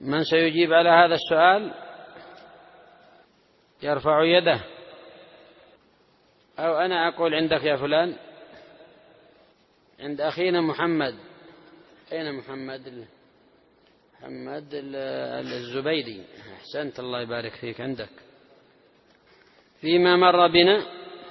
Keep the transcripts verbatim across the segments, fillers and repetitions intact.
من سيجيب على هذا السؤال يرفع يده، أو أنا أقول عندك يا فلان، عند أخينا محمد. أين محمد؟ محمد الزبيدي. أحسنت، الله يبارك فيك. عندك فيما مر بنا: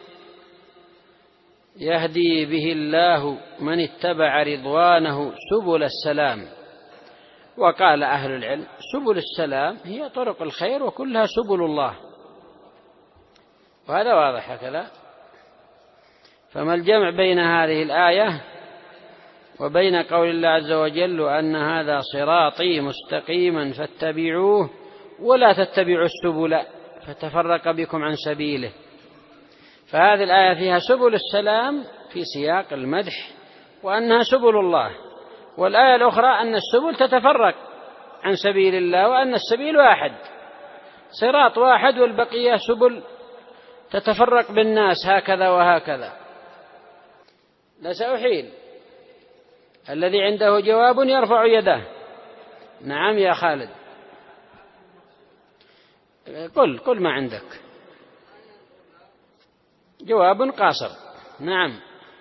يهدي به الله من اتبع رضوانه سبل السلام. وقال أهل العلم: سبل السلام هي طرق الخير وكلها سبل الله، وهذا واضح هكذا. فما الجمع بين هذه الآية وبين قول الله عز وجل: أن هذا صراطي مستقيما فاتبعوه ولا تتبعوا السبل فتفرق بكم عن سبيله؟ فهذه الآية فيها سبل السلام في سياق المدح وأنها سبل الله، والآية الأخرى أن السبل تتفرق عن سبيل الله وأن السبيل واحد، صراط واحد والبقية سبل تتفرق بالناس هكذا وهكذا. لا سأحيل. الذي عنده جواب يرفع يده. نعم يا خالد، قل قل ما عندك. جواب قاصر. نعم،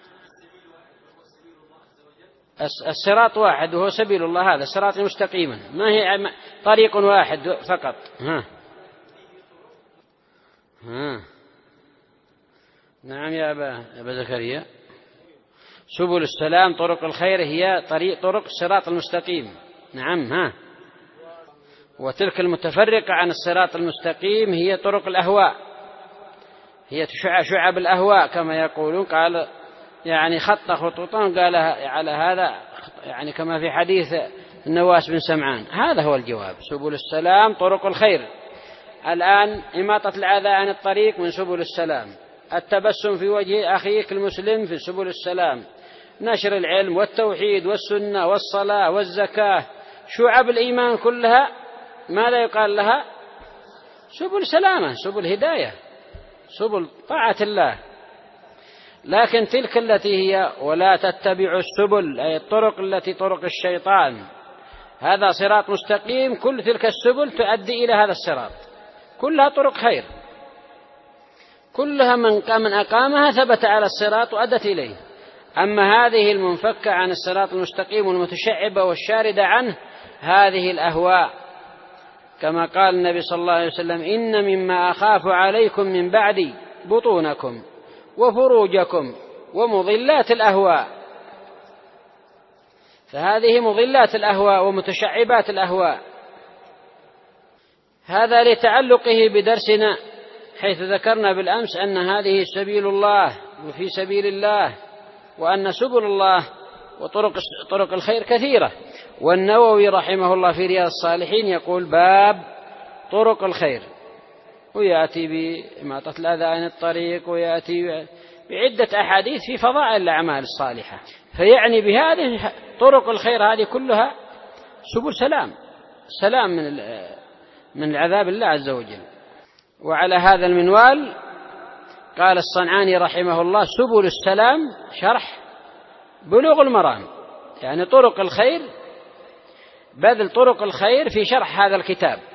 الصراط واحد وهو سبيل الله، هذا صراط مستقيما، ما هي طريق واحد فقط. ها ها نعم يا أبا, أبا زكريا، سبل السلام طرق الخير هي طريق طرق الصراط المستقيم. نعم. ها وتلك المتفرقة عن الصراط المستقيم هي طرق الأهواء، هي شعب الأهواء كما يقولون. قال يعني خط خطوطا قال على هذا، يعني كما في حديث النواس بن سمعان. هذا هو الجواب. سبل السلام طرق الخير. الآن إماطة الأذى عن الطريق من سبل السلام، التبسم في وجه أخيك المسلم في سبل السلام، نشر العلم والتوحيد والسنة والصلاة والزكاة، شعب الإيمان كلها ماذا يقال لها؟ سبل سلامة، سبل هداية، سبل طاعة الله. لكن تلك التي هي ولا تتبعوا السبل، أي الطرق التي طرق الشيطان، هذا صراط مستقيم، كل تلك السبل تؤدي إلى هذا الصراط، كلها طرق خير، كلها من من أقامها ثبت على الصراط وأدت إليه. أما هذه المنفكة عن الصراط المستقيم والمتشعبة والشاردة عنه، هذه الأهواء، كما قال النبي صلى الله عليه وسلم: إن مما أخاف عليكم من بعدي بطونكم وفروجكم ومضلات الأهواء. فهذه مضلات الأهواء ومتشعبات الأهواء. هذا لتعلقه بدرسنا، حيث ذكرنا بالأمس أن هذه سبيل الله وفي سبيل الله، وأن سبل الله وطرق طرق الخير كثيرة. والنووي رحمه الله في رياض الصالحين يقول: باب طرق الخير، ويأتي بإماطة الأذى عن الطريق، ويأتي بعدة أحاديث في فضائل الأعمال الصالحة. فيعني بهذه طرق الخير هذه كلها سبل سلام، سلام من من عذاب الله عز وجل. وعلى هذا المنوال قال الصنعاني رحمه الله: سبل السلام شرح بلوغ المرام، يعني طرق الخير، بذل طرق الخير في شرح هذا الكتاب.